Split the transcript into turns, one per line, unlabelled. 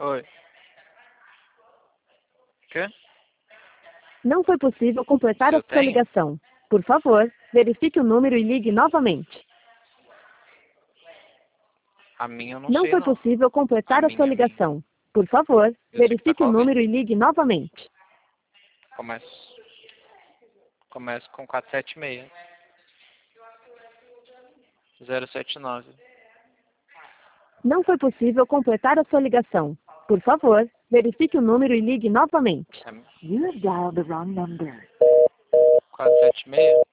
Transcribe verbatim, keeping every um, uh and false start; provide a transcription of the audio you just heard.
Oi. Quê?
Não foi possível completar
Eu
a sua
tenho?
ligação. Por favor, verifique o número e ligue novamente.
A minha eu não
Não
sei,
foi
não.
possível
A
completar a sua
minha, a minha.
ligação. Por favor,
Eu sei que tá
verifique o
qual
número
vem.
e ligue novamente.
Começa. Começa com quatro sete seis. zero sete nove.
Não foi possível completar a sua ligação. Por favor, verifique o número e ligue novamente.
É
You have dialed the wrong number.
quatro sete seis.